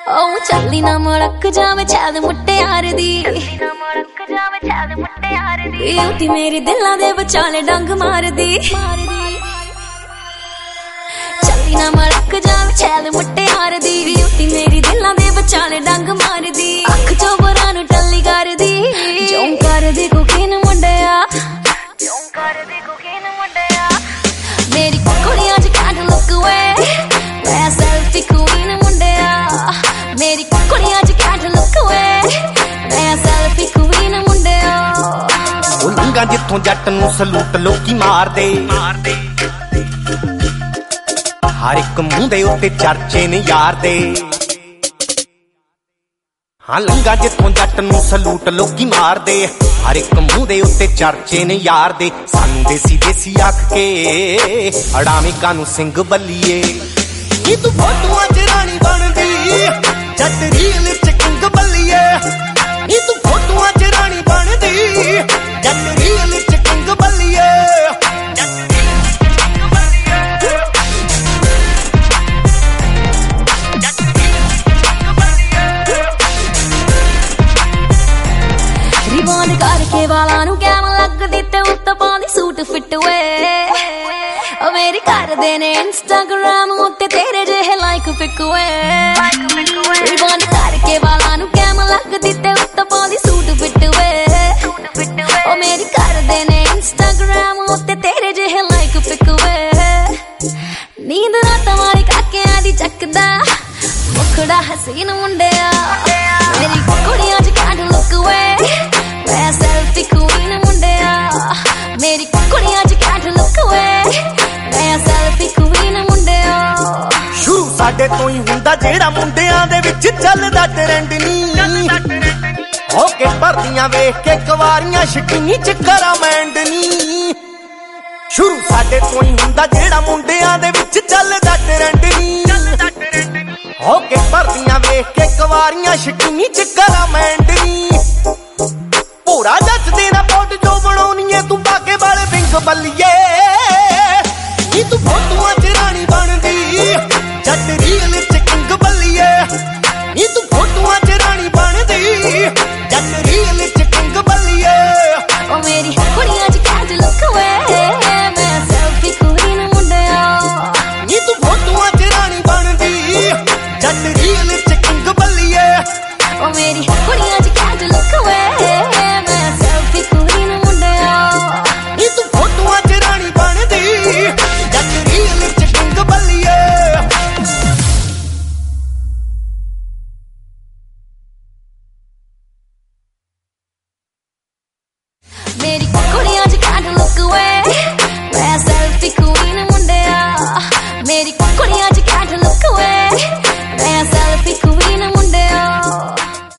ਉਹ ਚੱਲੀ ਨਾ ਮੁੜਕ ਜਾਵੇ ਛਾਦ ਮੁਟਿਆਰ ਦੀ ਉਤੀ ਮੇਰੇ ਦਿਲਾਂ ਦੇ ਵਿਚਾਲੇ ਡੰਗ ਮਾਰਦੀ ਚੱਲੀ ਨਾ ਮੁੜਕ ਜਾਵੇ ਛਾਦ ਮੁਟਿਆਰ ਦੀ ਉਤੀ ਮੇਰੇ ਦਿਲਾਂ ਦੇ ਵਿਚਾਲੇ ਡੰਗ ਮਾਰਦੀ ਅੱਖ ਚੋਂ ਬਰਾਂ ਨੂੰ ਟੱਲੀ ਕਰਦੀ ਜੋਂ ਕਰਦੀ ਕੁਕੀਨ ਮੁੰਡਿਆ ਮੇਰੀ ਕੁੜੀਆਂ ਚ ਕਾਂਡ ਲੁੱਕ ਵੇ ਮੈਂ ਸੈਲਫੀ ਕੁਈਨ ਮੁੰਡਿਆ ਮੇਰੀ ਕੁੜੀਆਂ ਚ ਕਾਂਡ ਲੁੱਕ ਵੇ ਮੈਂ ਸੈਲਫੀ ਕੁਈਨ ਮੁੰਡਿਆ ਉਹ ਲੰਘਾਂ ਜਿੱਥੋਂ ਜੱਟ ਨੂੰ ਸਲੂਟ ਲੋਕੀ ਮਾਰਦੇ ਹਰ ਇੱਕ ਮੂੰਹ ਦੇ ਉੱਤੇ ਚਰਚੇ ਨੇ ਯਾਰ ਦੇ ਹਾਂ ਲੰਘਾਂ ਜਿੱਥੋਂ ਜੱਟ ਨੂੰ ਸਲੂਟ ਲੋਕੀ ਮਾਰਦੇ ਹਰ ਇੱਕ ਮੂੰਹ ਦੇ ਉੱਤੇ ਚਰਚੇ ਨੇ ਯਾਰ ਦੇ ਸਾਨੂੰ ਦੇਸੀ ਦੇਸੀ ਆਖ ਕੇ ਅੜਾਵੇਂ ਕਾਨੂੰ ਸਿੰਘ ਬੱਲੀਏ ਨੀ ਤੂੰ ਫੋਟੋਆਂ ਚ ਰਾਣੀ ਬਣਦੀ ਜੱਟ ਰੀਲ ਚ ਕਿੰਗ ਬੱਲੀਏ ਨੀ ਤੂੰ ਫੋਟੋਆਂ ਚ ਰਾਣੀ ਬਣਦੀ ਜੱਟ ਰੀਲ ਚ ਕਿੰਗ ਬੱਲੀਏ ਰਿਵਾਂਡ ਕਰਕੇ ਵਾਲਾਂ ਨੂੰ ਕੈਮ ਲੱਗਦੀ ਤੇ ਉੱਤ ਪਾਉਂਦੀ ਸੂਟ ਫਿੱਟ ਵੇ ਉਹ ਮੇਰੇ ਕਰਦੇ ਨੇ ਇੰਸਟਾਗ੍ਰਾਮ ਉੱਤੇ ਤੇਰੇ ਜਿਹੇ ਲਾਈਕ ਪਿਕ ਵੇ ਰਿਵਾਂਡ ਕਰਕੇ ਵਾਲਾਂ ਨੂੰ ਕੈਮ ਲੱਗਦੀ ਤੇ ਉੱਤ ਪਾਉਂਦੀ ਸੂਟ ਫਿੱਟ ਵੇ ਉਹ ਮੇਰੇ ਕਰਦੇ ਨੇ ਇੰਸਟਾਗ੍ਰਾਮ ਉੱਤੇ ਤੇਰੇ ਜਿਹੇ ਲਾਈਕ ਪਿਕ ਵੇ ਨੀਂਦ ਰਾਤਾਂ ਵਾਲੀ ਕਾਕਿਆਂ ਦੀ ਚੱਕਦਾ ਮੁਖੜਾ ਹਸੀਨ ਮੁੰਡਿਆ ਮੇਰੀ ਕੁੜੀਆਂ ਚ ਕਾਂਡ ਲੁੱਕ ਵੇ ਮੈਂ ਸੈਲਫੀ ਕੁਈਨ ਮੁੰਡਿਆ ਮੇਰੀ ਕੁੜੀਆਂ ਚ ਕਾਂਡ ਲੁੱਕ ਵੇ ਮੈਂ ਸੈਲਫੀ ਕੁਈਨ ਮੁੰਡਿਆ ਸ਼ੁਰੂ ਸਾਡੇ ਤੋਂ ਹੀ ਹੁੰਦਾ ਜਿਹੜਾ ਮੁੰਡਿਆਂ ਦੇ ਵਿੱਚ ਚੱਲਦਾ ਟ੍ਰੈਂਡ ਨੀ ਹੋ ਕੇ ਭਰਦੀਆਂ ਵੇਖ ਕੇ ਕੁਵਾਰੀਆਂ ਸ਼ਕੀਨੀ ਚ ਕਰਾਂ ਮੈਂਡ ਨੀ ਸ਼ੁਰੂ ਸਾਡੇ ਤੋਂ ਹੀ ਹੁੰਦਾ ਜਿਹੜਾ ਮੁੰਡਿਆਂ ਦੇ ਵਿੱਚ ਚੱਲਦਾ ਟ੍ਰੈਂਡ ਨੀ ਹੋ ਕੇ ਭਰਦੀਆਂ ਵੇਖ ਕੇ ਕੁਵਾਰੀਆਂ ਸ਼ਕੀਨੀ ਚ ਕਰਾਂ ਮੈਂਡ ਨੀ ਭੋਰਾ ਜੱਜ ਦੇ ਨਾ ਪੋਟ ਜੋ ਬਣਾਉਣੀ ਏ ਤੂੰ ਬਾਗੇ ਵਾਲੇ ਵਿੰਗ ਬੱਲੀਏ ਨੀ ਤੂੰ ਫੋਟੋਆਂ ਚ ਰਾਣੀ ਬਣਦੀ ਜੱਟ ਰੀਲ ਚ ਕਿੰਗ ਬੱਲੀਏ ਨੀ ਤੂੰ ਫੋਟੋਆਂ ਚ ਰਾਣੀ ਬਣਦੀ ਜੱਟ ਰੀਲ ਚ ਕਿੰਗ ਬੱਲੀਏ ਉਹ ਮੇਰੀ ਕੁੜੀਆਂ ਚ ਕਾਂਡ ਲੁੱਕ ਵੇ ਮੈਂ ਸੈਲਫੀ ਕੁਈਨ ਮੁੰਡਿਆ ਨੀ ਤੂੰ ਫੋਟੋਆਂ ਚ ਰਾਣੀ ਬਣਦੀ ਜੱਟ ਰੀਲ ਚ ਕਿੰਗ ਬੱਲੀਏ ਉਹ ਮੇਰੀ ਕੁੜੀਆਂ ਚ ਕਾਂਡ ਲੁੱਕ ਵੇ